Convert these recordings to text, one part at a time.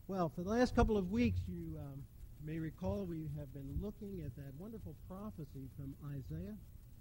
Well, for the last couple of weeks, you may recall we have been looking at that wonderful prophecy from Isaiah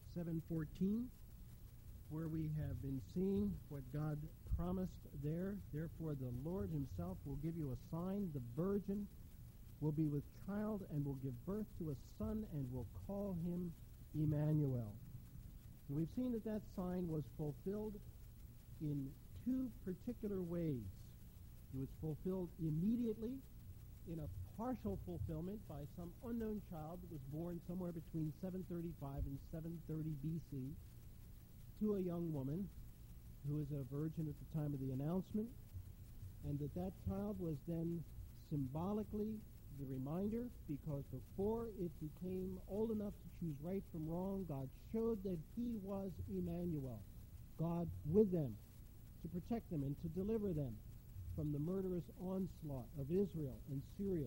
7:14, where we have been seeing what God promised there. Therefore, the Lord himself will give you a sign. The virgin will be with child and will give birth to a son and will call him Emmanuel. And we've seen that that sign was fulfilled in two particular ways. It was fulfilled immediately in a partial fulfillment by some unknown child that was born somewhere between 735 and 730 B.C. to a young woman who was a virgin at the time of the announcement, and that child was then symbolically the reminder, because before it became old enough to choose right from wrong, God showed that he was Emmanuel, God with them, to protect them and to deliver them from the murderous onslaught of Israel and Syria.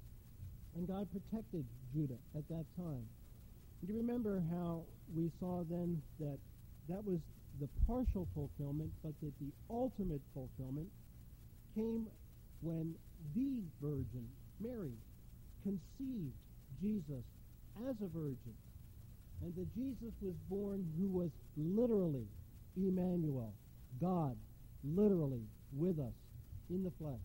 And God protected Judah at that time. And you remember how we saw then that that was the partial fulfillment, but that the ultimate fulfillment came when the Virgin, Mary, conceived Jesus as a virgin, and that Jesus was born who was literally Emmanuel, God literally with us in the flesh.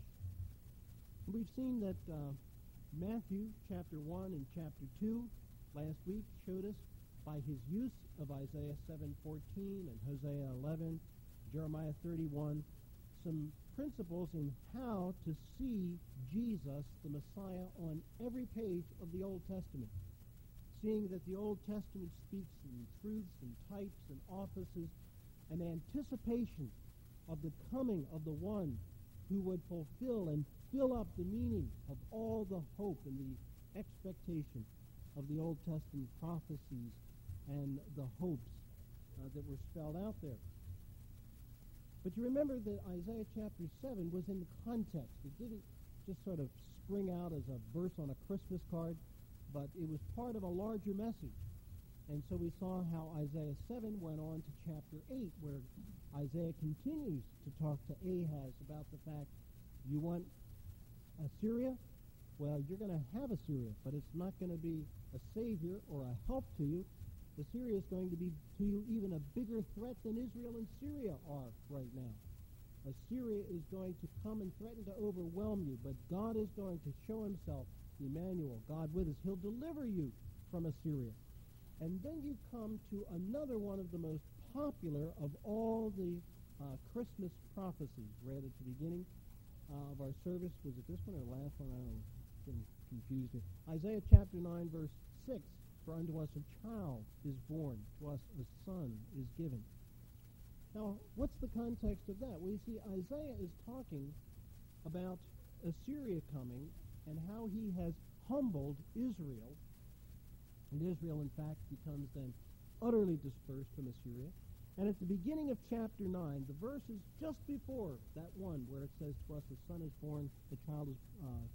We've seen that Matthew chapter 1 and chapter 2 last week showed us by his use of Isaiah 7:14 and Hosea 11, Jeremiah 31, some principles in how to see Jesus, the Messiah, on every page of the Old Testament. Seeing that the Old Testament speaks in truths and types and offices, an anticipation of the coming of the one who would fulfill and fill up the meaning of all the hope and the expectation of the Old Testament prophecies and the hopes that were spelled out there. But you remember that Isaiah chapter 7 was in the context. It didn't just sort of spring out as a verse on a Christmas card, but it was part of a larger message. And so we saw how Isaiah 7 went on to chapter 8, where Isaiah continues to talk to Ahaz about the fact, you want Assyria? Well, you're going to have Assyria, but it's not going to be a savior or a help to you. Assyria is going to be to you even a bigger threat than Israel and Syria are right now. Assyria is going to come and threaten to overwhelm you, but God is going to show himself, Emmanuel, God with us. He'll deliver you from Assyria. And then you come to another one of the most popular of all the Christmas prophecies read at the beginning of our service. Was it this one or the last one? I don't know. I'm getting confused here. Isaiah chapter 9, verse 6. For unto us a child is born, to us a son is given. Now, what's the context of that? Well, you see, Isaiah is talking about Assyria coming and how he has humbled Israel. And Israel, in fact, becomes then utterly dispersed from Assyria. And at the beginning of chapter 9, the verses just before that one where it says, to us a son is born, a child is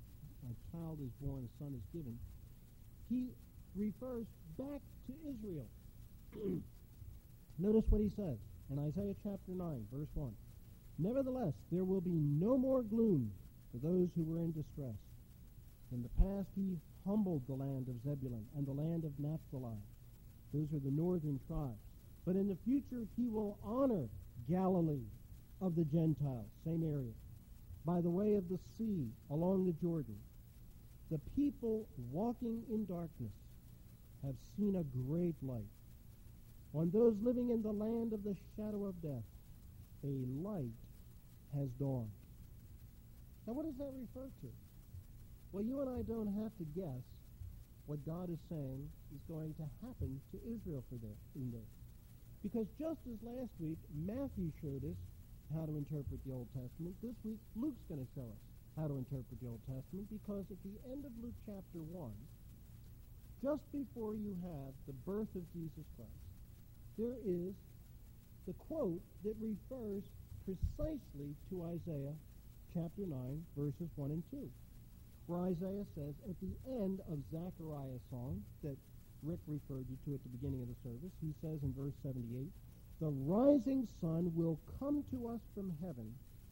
born, a son is given, he refers back to Israel. Notice what he says in Isaiah chapter 9, verse 1. Nevertheless, there will be no more gloom for those who were in distress. In the past he humbled the land of Zebulun and the land of Naphtali. Those are the northern tribes. But in the future he will honor Galilee of the Gentiles, same area, by the way of the sea along the Jordan. The people walking in darkness have seen a great light. On those living in the land of the shadow of death, a light has dawned. Now, what does that refer to? Well, you and I don't have to guess what God is saying is going to happen to Israel in this. Because just as last week, Matthew showed us how to interpret the Old Testament, this week Luke's going to show us how to interpret the Old Testament, because at the end of Luke chapter 1, just before you have the birth of Jesus Christ, there is the quote that refers precisely to Isaiah chapter 9, verses 1 and 2, where Isaiah says, at the end of Zechariah's song that Rick referred you to at the beginning of the service, he says in verse 78, the rising sun will come to us from heaven,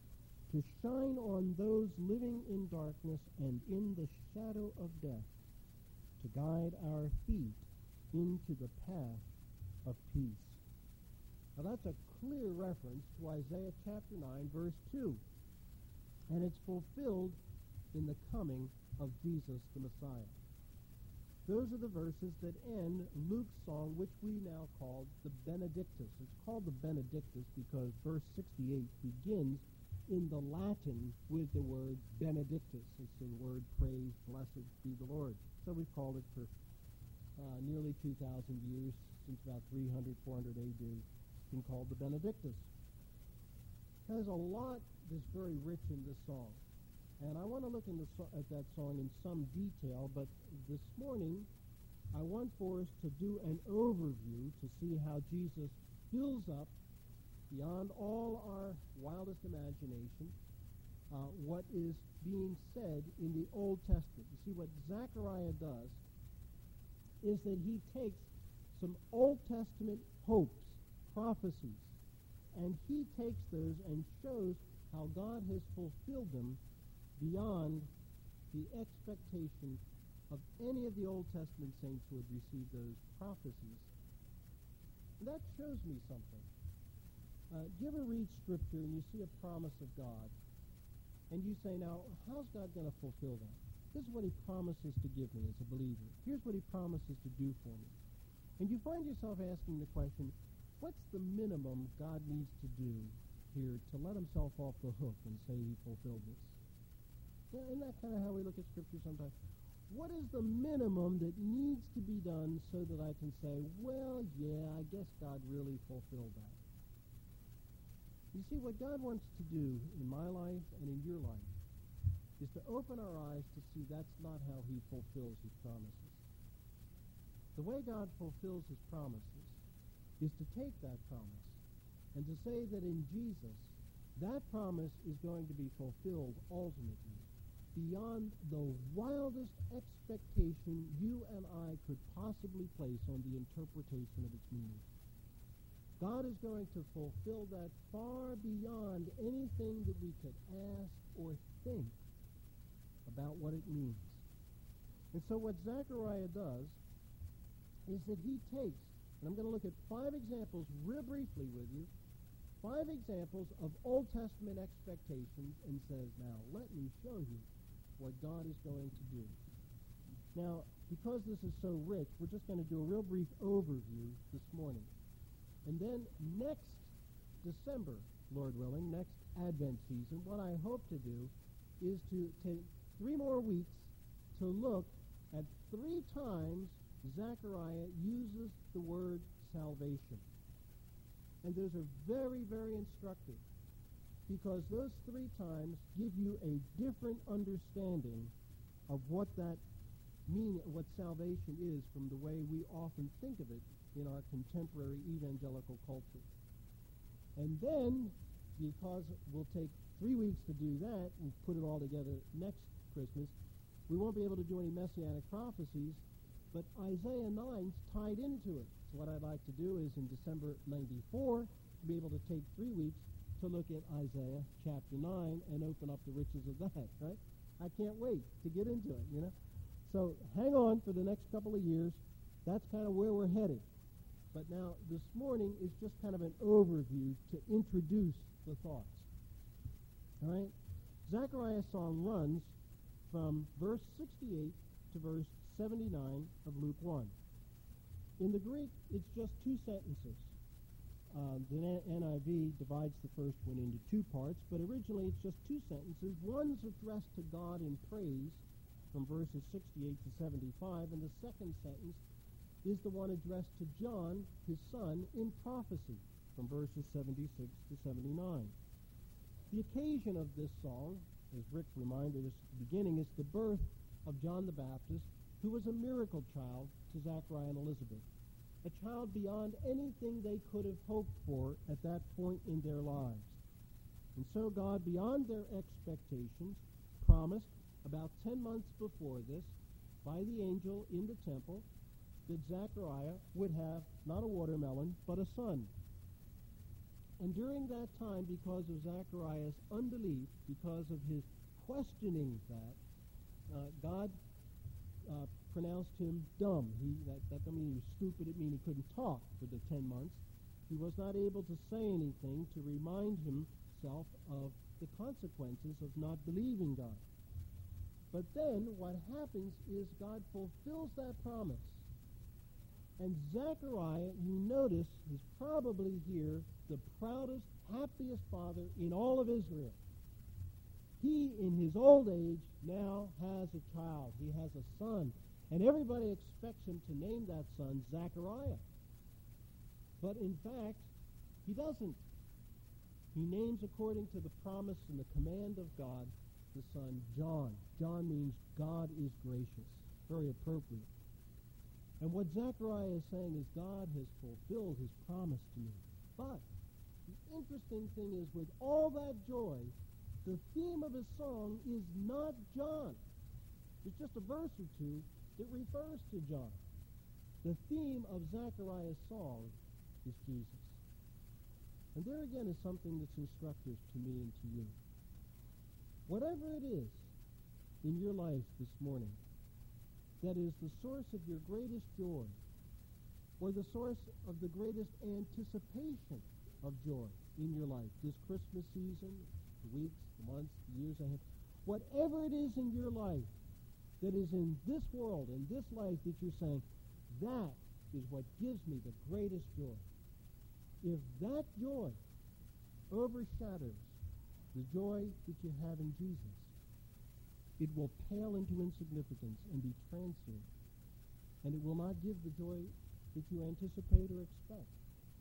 to shine on those living in darkness and in the shadow of death, to guide our feet into the path of peace. Now that's a clear reference to Isaiah chapter 9, verse 2. And it's fulfilled in the coming of Jesus the Messiah. Those are the verses that end Luke's song, which we now call the Benedictus. It's called the Benedictus because verse 68 begins in the Latin with the word Benedictus. It's the word praise, blessed be the Lord. So we've called it for nearly 2,000 years, since about 300, 400 AD. It's been called the Benedictus. There's a lot that's very rich in this song. And I want to look at that song in some detail, but this morning I want for us to do an overview to see how Jesus fills up, beyond all our wildest imagination, what is being said in the Old Testament. You see, what Zechariah does is that he takes some Old Testament hopes, prophecies, and he takes those and shows how God has fulfilled them beyond the expectation of any of the Old Testament saints who had received those prophecies. And that shows me something. Do you ever read Scripture and you see a promise of God, and you say, now, how's God going to fulfill that? This is what he promises to give me as a believer. Here's what he promises to do for me. And you find yourself asking the question, what's the minimum God needs to do here to let himself off the hook and say he fulfilled this? Isn't that kind of how we look at Scripture sometimes? What is the minimum that needs to be done so that I can say, well, yeah, I guess God really fulfilled that? You see, what God wants to do in my life and in your life is to open our eyes to see that's not how he fulfills his promises. The way God fulfills his promises is to take that promise and to say that in Jesus, that promise is going to be fulfilled ultimately beyond the wildest expectation you and I could possibly place on the interpretation of its meaning. God is going to fulfill that far beyond anything that we could ask or think about what it means. And so what Zechariah does is that he takes, and I'm going to look at 5 examples real briefly with you, 5 examples of Old Testament expectations, and says, now let me show you what God is going to do. Now, because this is so rich, we're just going to do a real brief overview this morning. And then next December, Lord willing, next Advent season, what I hope to do is to take 3 more weeks to look at 3 times Zechariah uses the word salvation. And those are very, very instructive, because those 3 times give you a different understanding of what that what salvation is from the way we often think of it in our contemporary evangelical culture. And then, because we'll take 3 weeks to do that and put it all together next Christmas, we won't be able to do any messianic prophecies, but Isaiah 9's tied into it. So what I'd like to do is in December 94, be able to take 3 weeks to look at Isaiah chapter 9 and open up the riches of that, right? I can't wait to get into it, you know? So hang on for the next couple of years. That's kind of where we're headed. But now this morning is just kind of an overview to introduce the thoughts. All right? Zechariah's song runs from verse 68 to verse 79 of Luke 1. In the Greek, it's just 2 sentences. The NIV divides the first one into 2 parts, but originally it's just 2 sentences. One's addressed to God in praise from verses 68 to 75, and the second sentence is the one addressed to John, his son, in prophecy from verses 76 to 79. The occasion of this song, as Rick reminded us at the beginning, is the birth of John the Baptist, who was a miracle child to Zechariah and Elizabeth. A child beyond anything they could have hoped for at that point in their lives. And so God, beyond their expectations, promised about 10 months before this, by the angel in the temple, that Zechariah would have not a watermelon, but a son. And during that time, because of Zacharias' unbelief, because of his questioning that, God pronounced him dumb. That doesn't mean he was stupid. It means he couldn't talk for the 10 months. He was not able to say anything to remind himself of the consequences of not believing God. But then what happens is God fulfills that promise. And Zechariah, you notice, is probably here the proudest, happiest father in all of Israel. He, in his old age, now has a child. He has a son. And everybody expects him to name that son Zechariah. But in fact, he doesn't. He names, according to the promise and the command of God, the son John. John means God is gracious. Very appropriate. And what Zechariah is saying is God has fulfilled his promise to me. But the interesting thing is, with all that joy, the theme of his song is not John. It's just a verse or two that refers to John. The theme of Zechariah's song is Jesus. And there again is something that's instructive to me and to you. Whatever it is in your life this morning that is the source of your greatest joy, or the source of the greatest anticipation of joy in your life, this Christmas season, the weeks, the months, the years ahead, whatever it is in your life that is in this world, in this life, that you're saying, that is what gives me the greatest joy. If that joy overshadows the joy that you have in Jesus, it will pale into insignificance and be transient, and it will not give the joy that you anticipate or expect.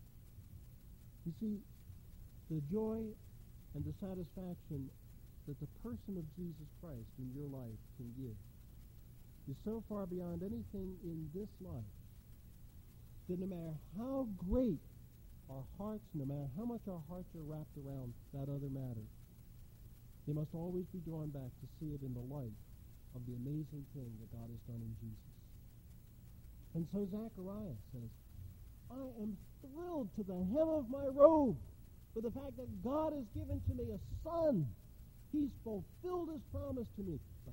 You see, the joy and the satisfaction that the person of Jesus Christ in your life can give is so far beyond anything in this life that no matter how great our hearts, no matter how much our hearts are wrapped around that other matter, they must always be drawn back to see it in the light of the amazing thing that God has done in Jesus. And so Zechariah says, I am thrilled to the hem of my robe for the fact that God has given to me a son. He's fulfilled his promise to me. But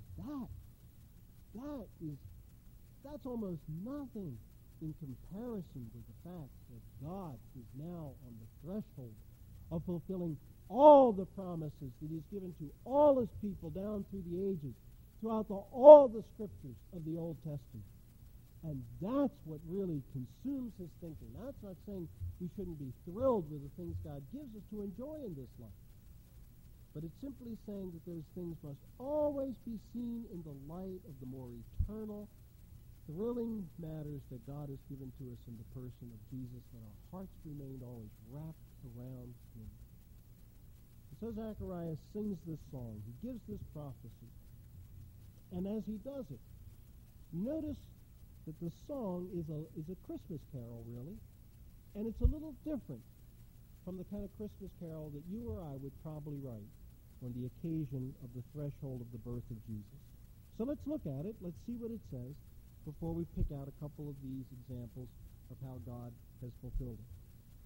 that's almost nothing in comparison with the fact that God is now on the threshold of fulfilling all the promises that he's given to all his people down through the ages, throughout all the scriptures of the Old Testament. And that's what really consumes his thinking. That's not saying we shouldn't be thrilled with the things God gives us to enjoy in this life. But it's simply saying that those things must always be seen in the light of the more eternal, thrilling matters that God has given to us in the person of Jesus, that our hearts remain always wrapped around him. And so Zechariah sings this song. He gives this prophecy. And as he does it, notice that the song is a Christmas carol, really. And it's a little different from the kind of Christmas carol that you or I would probably write on the occasion of the threshold of the birth of Jesus. So let's look at it. Let's see what it says before we pick out a couple of these examples of how God has fulfilled it.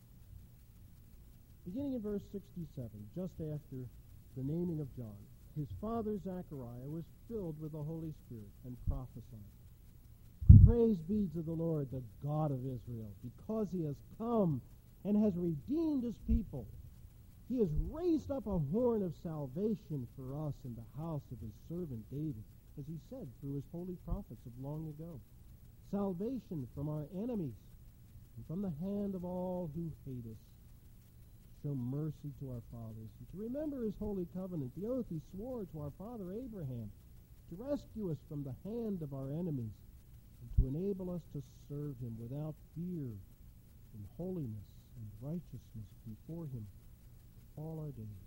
Beginning in verse 67, just after the naming of John, his father Zechariah was filled with the Holy Spirit and prophesied. Praise be to the Lord, the God of Israel, because he has come and has redeemed his people. He has raised up a horn of salvation for us in the house of his servant David, as he said through his holy prophets of long ago. Salvation from our enemies and from the hand of all who hate us. Show mercy to our fathers, and to remember his holy covenant, the oath he swore to our father Abraham, to rescue us from the hand of our enemies, and to enable us to serve him without fear, in holiness and righteousness before him all our days.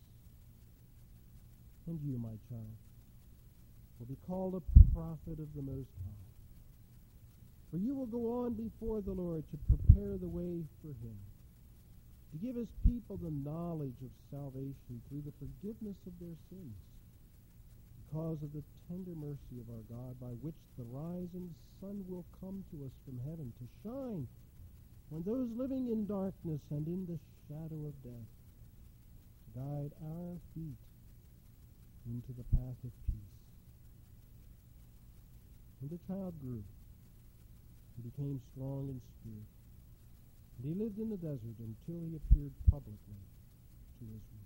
And you, my child, will be called a prophet of the Most High. For you will go on before the Lord to prepare the way for him, to give his people the knowledge of salvation through the forgiveness of their sins, because of the tender mercy of our God, by which the rising sun will come to us from heaven, to shine on those living in darkness and in the shadow of death, guide our feet into the path of peace. And the child grew and became strong in spirit. And he lived in the desert until he appeared publicly to Israel.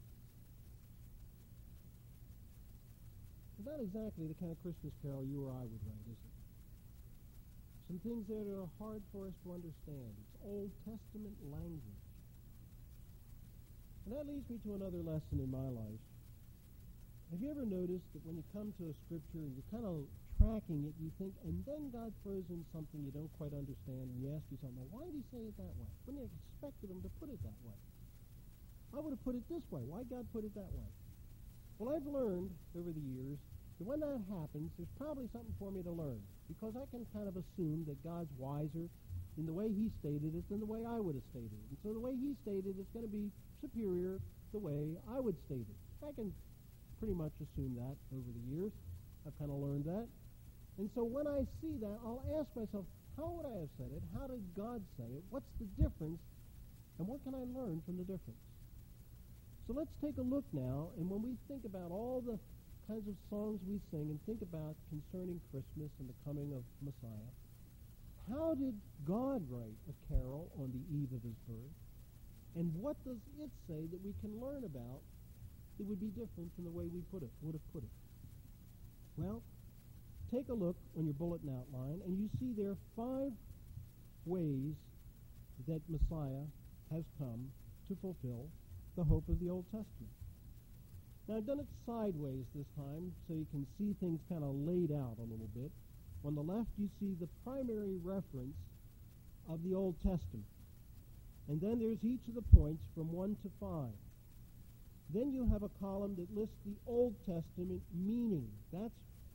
It's not exactly the kind of Christmas carol you or I would write, is it? Some things that are hard for us to understand. It's Old Testament language. And that leads me to another lesson in my life. Have you ever noticed that when you come to a scripture and you're kind of tracking it, you think, and then God throws in something you don't quite understand, and you ask yourself, well, why did he say it that way? Wouldn't have expected him to put it that way. I would have put it this way. Why God put it that way? Well, I've learned over the years that when that happens, there's probably something for me to learn, because I can kind of assume that God's wiser in the way he stated it than the way I would have stated it. And so the way he stated it's going to be superior the way I would state it. I can pretty much assume that over the years. I've kind of learned that. And so when I see that, I'll ask myself, how would I have said it? How did God say it? What's the difference? And what can I learn from the difference? So let's take a look now, and when we think about all the kinds of songs we sing and think about concerning Christmas and the coming of Messiah, how did God write a carol on the eve of his birth? And what does it say that we can learn about that would be different from the way we would have put it? Well, take a look on your bulletin outline, and you see there are 5 ways that Messiah has come to fulfill the hope of the Old Testament. Now, I've done it sideways this time so you can see things kind of laid out a little bit. On the left, you see the primary reference of the Old Testament. And then there's each of the points from 1 to 5. Then you have a column that lists the Old Testament meaning. That's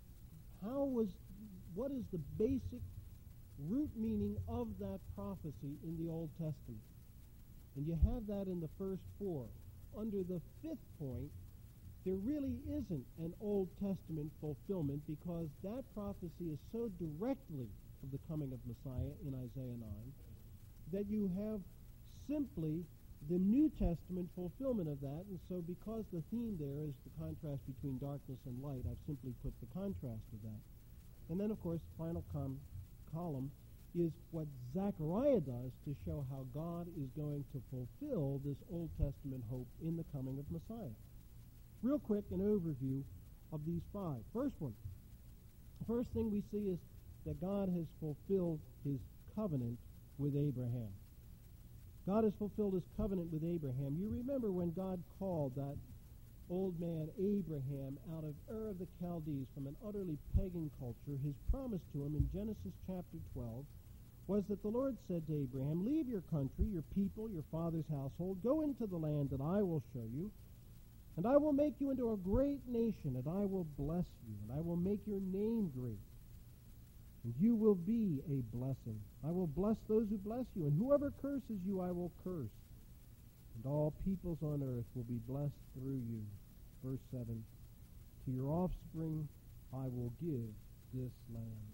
what is the basic root meaning of that prophecy in the Old Testament. And you have that in the first 4. Under the 5th point, there really isn't an Old Testament fulfillment, because that prophecy is so directly of the coming of Messiah in Isaiah 9 that you have simply the New Testament fulfillment of that. And so because the theme there is the contrast between darkness and light, I've simply put the contrast of that. And then, of course, the final column is what Zechariah does to show how God is going to fulfill this Old Testament hope in the coming of Messiah. Real quick, an overview of these 5. First one. The first thing we see is that God has fulfilled his covenant with Abraham. God has fulfilled his covenant with Abraham. You remember when God called that old man Abraham out of Ur of the Chaldees from an utterly pagan culture, his promise to him in Genesis chapter 12 was that the Lord said to Abraham, leave your country, your people, your father's household, go into the land that I will show you, and I will make you into a great nation, and I will bless you, and I will make your name great, and you will be a blessing. I will bless those who bless you, and whoever curses you I will curse, and all peoples on earth will be blessed through you. Verse 7, to your offspring I will give this land.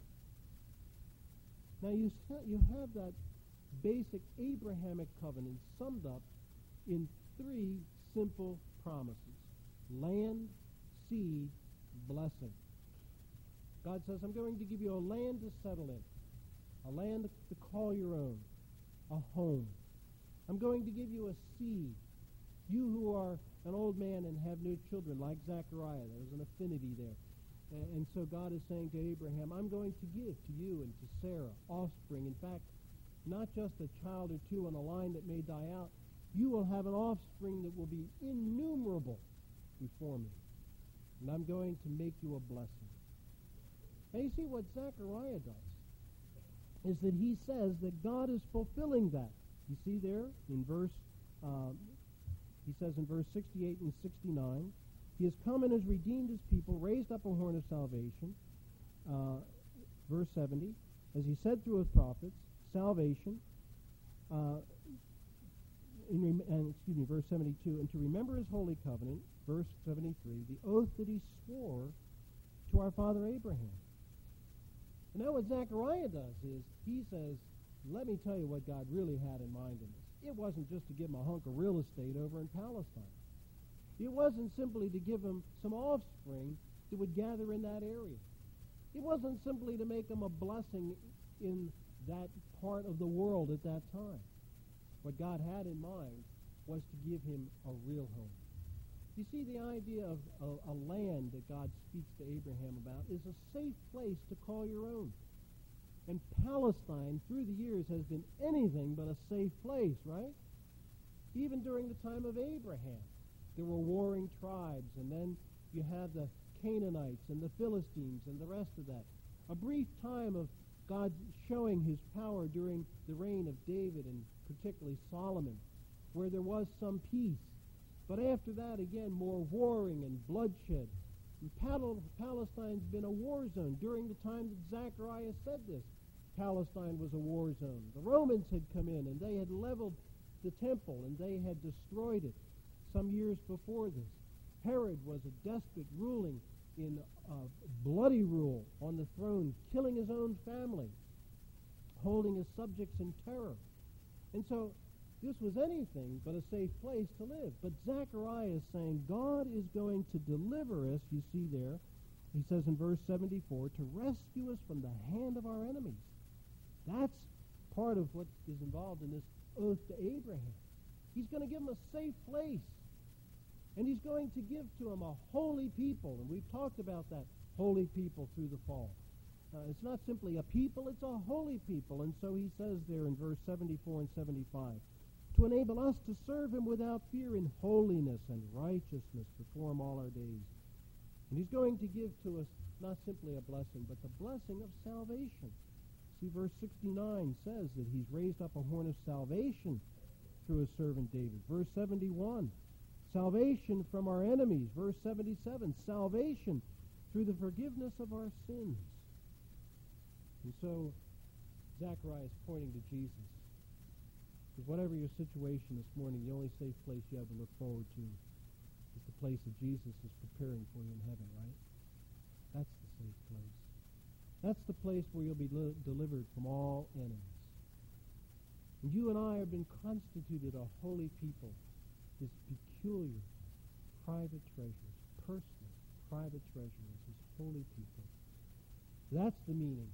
Now you have that basic Abrahamic covenant summed up in 3 simple promises. Land, seed, blessing. God says, I'm going to give you a land to settle in, a land to call your own, a home. I'm going to give you a seed. You who are an old man and have no children, like Zechariah, there's an affinity there. And so God is saying to Abraham, I'm going to give to you and to Sarah offspring. In fact, not just a child or 2 on a line that may die out. You will have an offspring that will be innumerable before me. And I'm going to make you a blessing. Now you see what Zechariah does is that he says that God is fulfilling that. You see there in he says in verse 68 and 69, he has come and has redeemed his people, raised up a horn of salvation. Verse 70, as he said through his prophets, salvation. Verse 72, and to remember his holy covenant, verse 73, the oath that he swore to our father Abraham. And now what Zechariah does is he says, let me tell you what God really had in mind in this. It wasn't just to give him a hunk of real estate over in Palestine. It wasn't simply to give him some offspring that would gather in that area. It wasn't simply to make him a blessing in that part of the world at that time. What God had in mind was to give him a real home. You see, the idea of a land that God speaks to Abraham about is a safe place to call your own. And Palestine, through the years, has been anything but a safe place, right? Even during the time of Abraham, there were warring tribes, and then you had the Canaanites and the Philistines and the rest of that. A brief time of God showing his power during the reign of David and particularly Solomon, where there was some peace. But after that, again, more warring and bloodshed. And Palestine's been a war zone. During the time that Zechariah said this, Palestine was a war zone. The Romans had come in, and they had leveled the temple, and they had destroyed it some years before this. Herod was a despot ruling in bloody rule on the throne, killing his own family, holding his subjects in terror. And so this was anything but a safe place to live. But Zechariah is saying God is going to deliver us, you see there, he says in verse 74, to rescue us from the hand of our enemies. That's part of what is involved in this oath to Abraham. He's going to give him a safe place. And he's going to give to him a holy people. And we've talked about that holy people through the fall. It's not simply a people, it's a holy people. And so he says there in verse 74 and 75, to enable us to serve him without fear in holiness and righteousness before him all our days. And he's going to give to us not simply a blessing, but the blessing of salvation. See, verse 69 says that he's raised up a horn of salvation through his servant David. Verse 71, salvation from our enemies. Verse 77, salvation through the forgiveness of our sins. And so Zechariah is pointing to Jesus. Because whatever your situation this morning, the only safe place you have to look forward to is the place that Jesus is preparing for you in heaven, right? That's the safe place. That's the place where you'll be delivered from all enemies. And you and I have been constituted a holy people, his peculiar private treasures, personal private treasures, his holy people. That's the meaning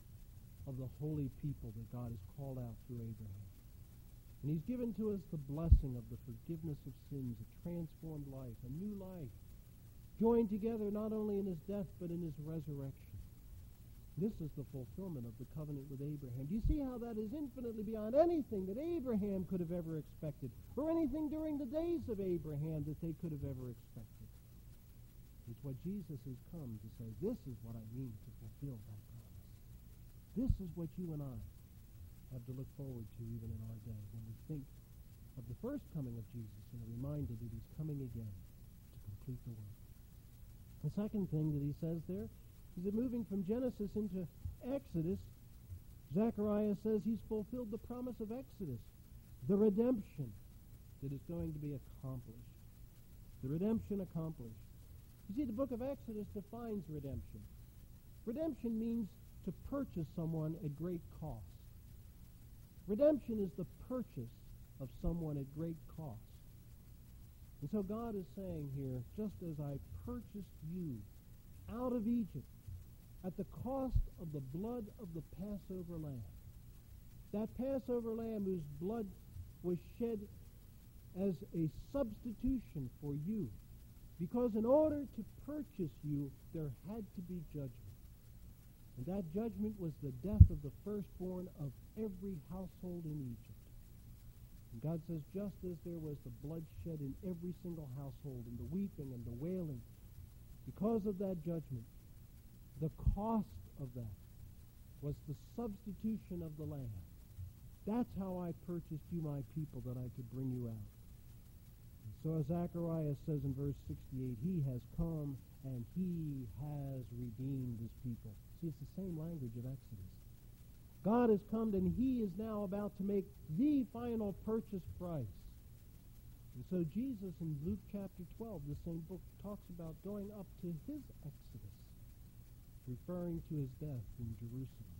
of the holy people that God has called out through Abraham. And he's given to us the blessing of the forgiveness of sins, a transformed life, a new life, joined together not only in his death but in his resurrection. This is the fulfillment of the covenant with Abraham. Do you see how that is infinitely beyond anything that Abraham could have ever expected, or anything during the days of Abraham that they could have ever expected? It's what Jesus has come to say, this is what I mean to fulfill that promise. This is what you and I have to look forward to even in our day when we think of the first coming of Jesus and are reminded that he's coming again to complete the work. The second thing that he says there is that moving from Genesis into Exodus, Zechariah says he's fulfilled the promise of Exodus, the redemption that is going to be accomplished. The redemption accomplished. You see, the book of Exodus defines redemption. Redemption means to purchase someone at great cost. Redemption is the purchase of someone at great cost. And so God is saying here, just as I purchased you out of Egypt at the cost of the blood of the Passover lamb, that Passover lamb whose blood was shed as a substitution for you, because in order to purchase you, there had to be judgment. And that judgment was the death of the firstborn of every household in Egypt. And God says, just as there was the blood shed in every single household, and the weeping and the wailing, because of that judgment, the cost of that was the substitution of the lamb. That's how I purchased you, my people, that I could bring you out. And so as Zechariah says in verse 68, he has come and he has redeemed his people. See, it's the same language of Exodus. God has come and he is now about to make the final purchase price. And so Jesus in Luke chapter 12, the same book, talks about going up to his Exodus, referring to his death in Jerusalem.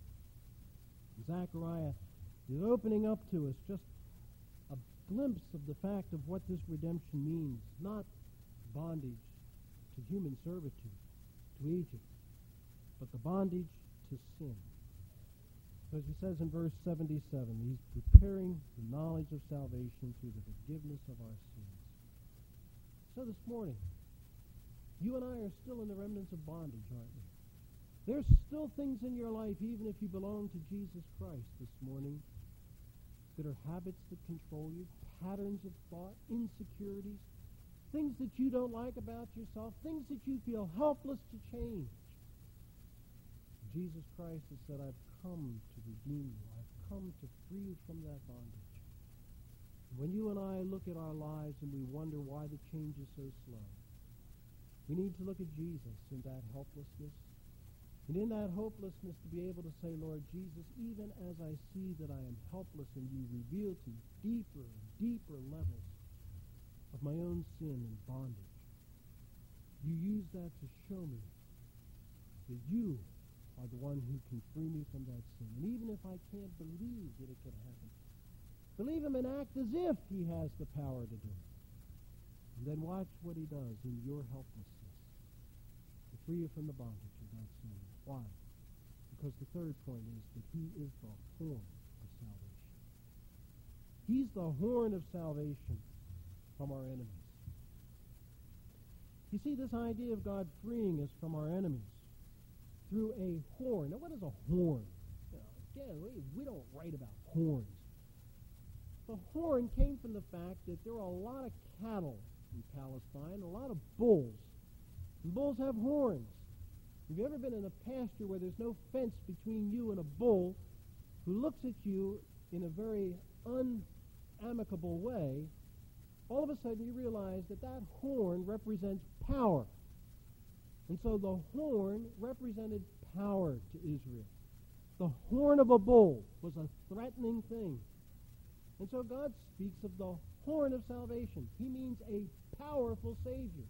Zechariah is opening up to us just a glimpse of the fact of what this redemption means, not bondage to human servitude, to Egypt, but the bondage to sin. So as he says in verse 77, he's preparing the knowledge of salvation through the forgiveness of our sins. So this morning, you and I are still in the remnants of bondage, aren't we? There's still things in your life, even if you belong to Jesus Christ this morning, that are habits that control you, patterns of thought, insecurities, things that you don't like about yourself, things that you feel helpless to change. Jesus Christ has said, I've come to redeem you. I've come to free you from that bondage. When you and I look at our lives and we wonder why the change is so slow, we need to look at Jesus in that helplessness. And in that hopelessness to be able to say, Lord Jesus, even as I see that I am helpless and you reveal to me deeper and deeper levels of my own sin and bondage, you use that to show me that you are the one who can free me from that sin. And even if I can't believe that it can happen, believe him and act as if he has the power to do it. And then watch what he does in your helplessness to free you from the bondage of that sin. Why? Because the third point is that he is the horn of salvation. He's the horn of salvation from our enemies. You see, this idea of God freeing us from our enemies through a horn. Now, what is a horn? Again, we don't write about horns. The horn came from the fact that there are a lot of cattle in Palestine, a lot of bulls. And bulls have horns. Have you ever been in a pasture where there's no fence between you and a bull who looks at you in a very unamicable way? All of a sudden you realize that that horn represents power. And so the horn represented power to Israel. The horn of a bull was a threatening thing. And so God speaks of the horn of salvation. He means a powerful Savior.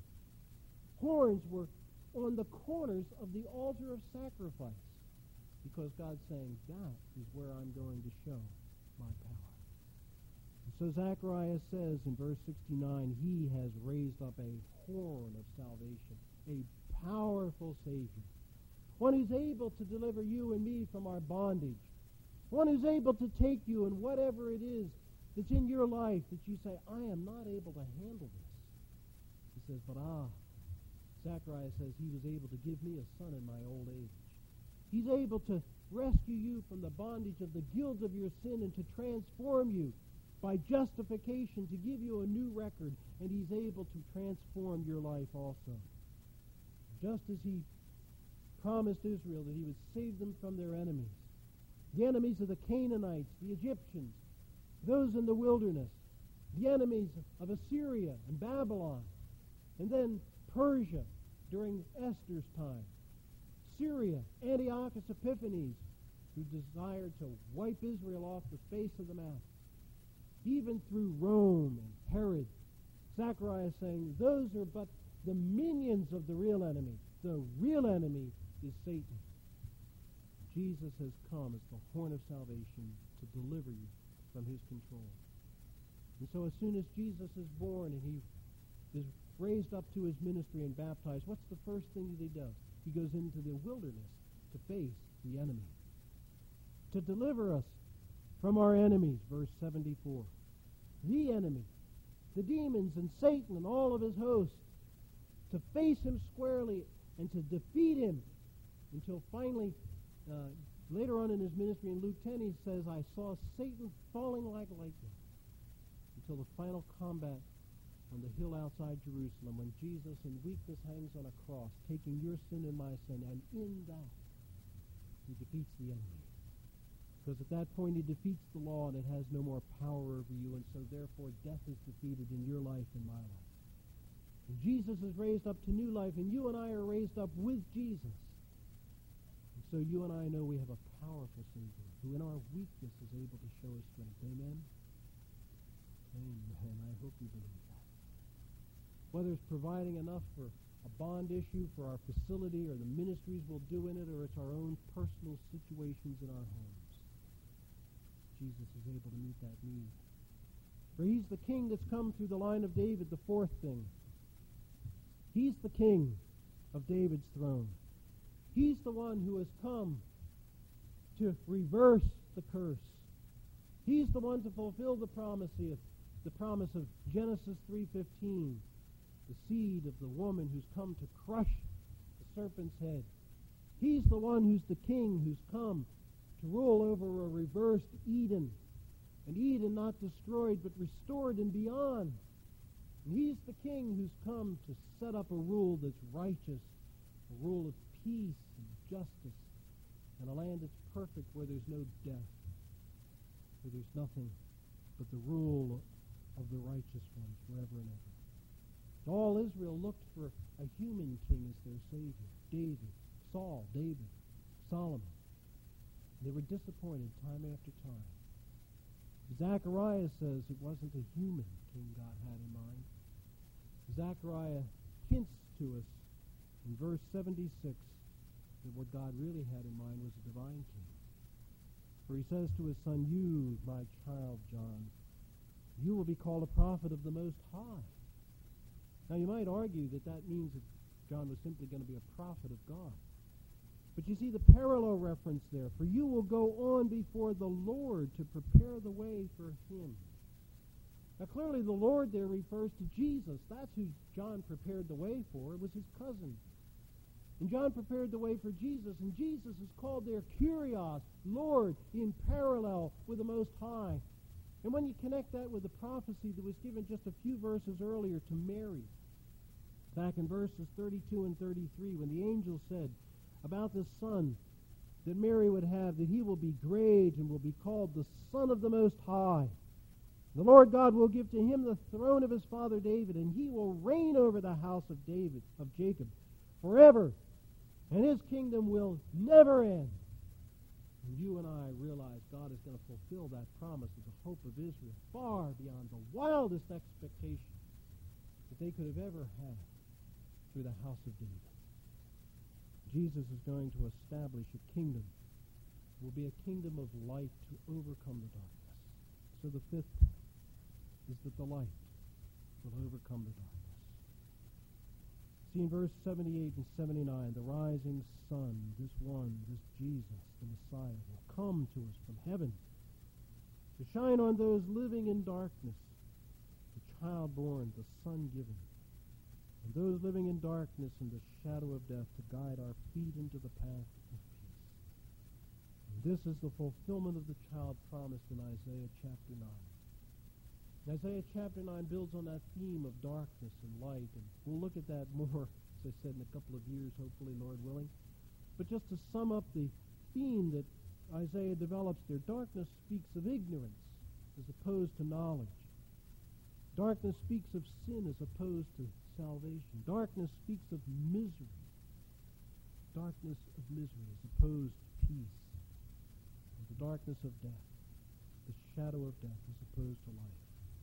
Horns were on the corners of the altar of sacrifice, because God's saying, that is where I'm going to show my power. And so Zechariah says in verse 69, he has raised up a horn of salvation, a powerful Savior, one who's able to deliver you and me from our bondage, one who's able to take you and whatever it is that's in your life that you say, I am not able to handle this. He says, but Zechariah says he was able to give me a son in my old age. He's able to rescue you from the bondage of the guilt of your sin and to transform you by justification, to give you a new record, and he's able to transform your life also. Just as he promised Israel that he would save them from their enemies, the enemies of the Canaanites, the Egyptians, those in the wilderness, the enemies of Assyria and Babylon, and then Persia during Esther's time, Syria, Antiochus Epiphanes, who desired to wipe Israel off the face of the map, even through Rome and Herod. Zechariah is saying, those are but the minions of the real enemy. The real enemy is Satan. Jesus has come as the horn of salvation to deliver you from his control. And so as soon as Jesus is born and he is raised up to his ministry and baptized, what's the first thing that he does? He goes into the wilderness to face the enemy, to deliver us from our enemies, verse 74. The enemy, the demons and Satan and all of his hosts, to face him squarely and to defeat him until finally, later on in his ministry in Luke 10, he says, I saw Satan falling like lightning, until the final combat on the hill outside Jerusalem, when Jesus in weakness hangs on a cross, taking your sin and my sin, and in that he defeats the enemy. Because at that point he defeats the law and it has no more power over you, and so therefore death is defeated in your life and my life. And Jesus is raised up to new life, and you and I are raised up with Jesus. And so you and I know we have a powerful Savior who in our weakness is able to show us strength. Amen? Amen. I hope you believe that. Whether it's providing enough for a bond issue for our facility or the ministries we'll do in it, or it's our own personal situations in our homes, Jesus is able to meet that need. For he's the king that's come through the line of David, the fourth thing. He's the king of David's throne. He's the one who has come to reverse the curse. He's the one to fulfill the promise of Genesis 3:15, the seed of the woman who's come to crush the serpent's head. He's the one who's the king who's come to rule over a reversed Eden, an Eden not destroyed but restored and beyond. And he's the king who's come to set up a rule that's righteous, a rule of peace and justice, and a land that's perfect where there's no death, where there's nothing but the rule of the righteous one forever and ever. All Israel looked for a human king as their savior. David, Saul, David, Solomon. They were disappointed time after time. Zechariah says it wasn't a human king God had in mind. Zechariah hints to us in verse 76 that what God really had in mind was a divine king. For he says to his son, "You, my child John, you will be called a prophet of the Most High." Now you might argue that that means that John was simply going to be a prophet of God. But you see the parallel reference there. For you will go on before the Lord to prepare the way for him. Now clearly the Lord there refers to Jesus. That's who John prepared the way for. It was his cousin. And John prepared the way for Jesus. And Jesus is called there Kyrios, Lord, in parallel with the Most High. And when you connect that with the prophecy that was given just a few verses earlier to Mary, back in verses 32 and 33, when the angel said about the son that Mary would have, that he will be great and will be called the Son of the Most High. The Lord God will give to him the throne of his father David, and he will reign over the house of David, of Jacob, forever, and his kingdom will never end. And you and I realize God is going to fulfill that promise of the hope of Israel far beyond the wildest expectation that they could have ever had through the house of David. Jesus is going to establish a kingdom. It will be a kingdom of light to overcome the darkness. So the fifth point is that the light will overcome the darkness. See in verse 78 and 79, the rising sun, this Jesus, the Messiah, will come to us from heaven to shine on those living in darkness, the child born, the son given, and those living in darkness and the shadow of death, to guide our feet into the path of peace. And this is the fulfillment of the child promised in Isaiah chapter 9. Isaiah chapter 9 builds on that theme of darkness and light, and we'll look at that more, as I said, in a couple of years, hopefully, Lord willing. But just to sum up the theme that Isaiah develops there, darkness speaks of ignorance as opposed to knowledge. Darkness speaks of sin as opposed to salvation. Darkness speaks of misery. Darkness of misery as opposed to peace. And the darkness of death, the shadow of death as opposed to life.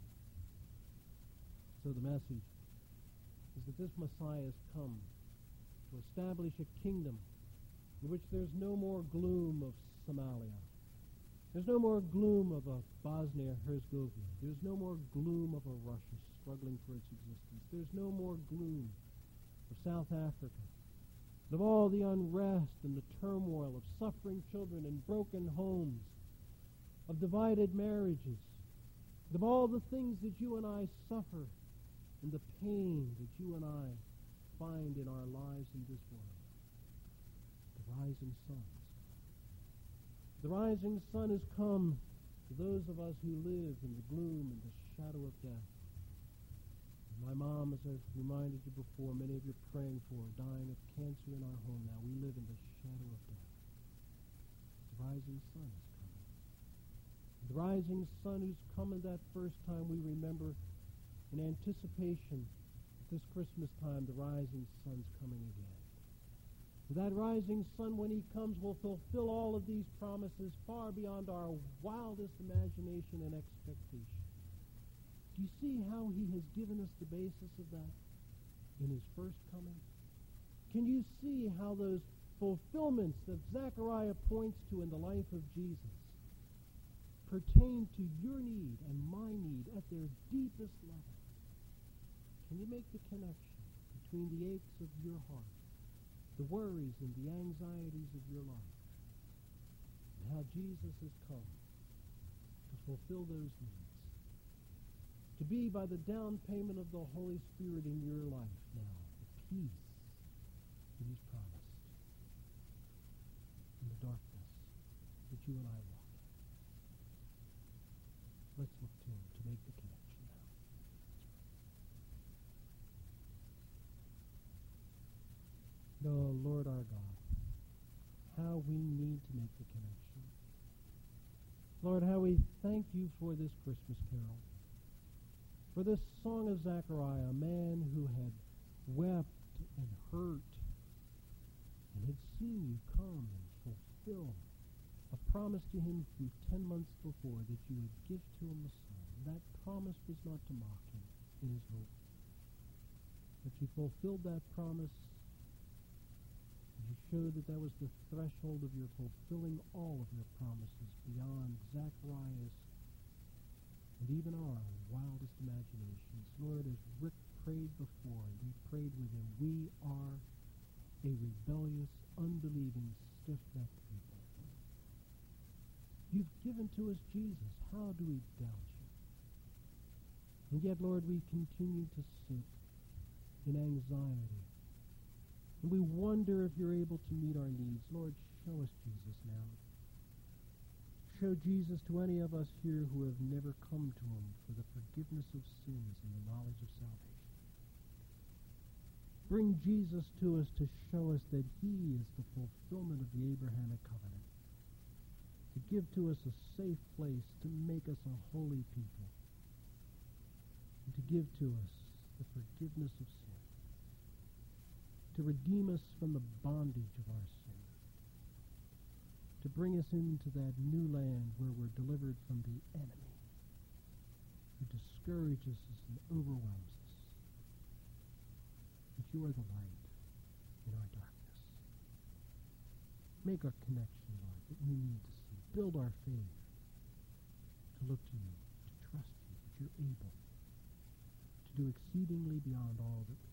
So the message is that this Messiah has come to establish a kingdom in which there's no more gloom of Somalia. There's no more gloom of a Bosnia-Herzegovina. There's no more gloom of a Russia struggling for its existence. There's no more gloom of South Africa, of all the unrest and the turmoil of suffering children and broken homes, of divided marriages, of all the things that you and I suffer and the pain that you and I find in our lives in this world. The rising sun has come. The rising sun has come to those of us who live in the gloom and the shadow of death. And my mom, as I've reminded you before, many of you are praying for, dying of cancer in our home now. We live in the shadow of death. The rising sun is coming. The rising sun who's coming that first time we remember in anticipation at this Christmas time, the rising sun's coming again. That rising sun, when he comes, will fulfill all of these promises far beyond our wildest imagination and expectation. Do you see how he has given us the basis of that in his first coming? Can you see how those fulfillments that Zechariah points to in the life of Jesus pertain to your need and my need at their deepest level? Can you make the connection between the aches of your heart, the worries and the anxieties of your life, and how Jesus has come to fulfill those needs, to be by the down payment of the Holy Spirit in your life now, the peace that he's promised in the darkness that you and I walk in. Let's look to him to make the connection now. Oh, Lord our God, how we need to make the connection. Lord, how we thank you for this Christmas carol, for this song of Zechariah, a man who had wept and hurt and had seen you come and fulfill a promise to him through 10 months before that you would give to him a son. That promise was not to mock him in his hope, but you fulfilled that promise. You showed that that was the threshold of your fulfilling all of your promises beyond Zechariah's and even our wildest imaginations. Lord, as Rick prayed before, and we prayed with him, we are a rebellious, unbelieving, stiff-necked people. You've given to us Jesus. How do we doubt you? And yet, Lord, we continue to sit in anxiety. And we wonder if you're able to meet our needs. Lord, show us Jesus now. Show Jesus to any of us here who have never come to him for the forgiveness of sins and the knowledge of salvation. Bring Jesus to us to show us that he is the fulfillment of the Abrahamic covenant, to give to us a safe place, to make us a holy people, and to give to us the forgiveness of sin, to redeem us from the bondage of our sin, to bring us into that new land where we're delivered from the enemy who discourages us and overwhelms us. But you are the light in our darkness. Make our connection, Lord, that we need to see. Build our faith to look to you, to trust you, that you're able to do exceedingly beyond all that we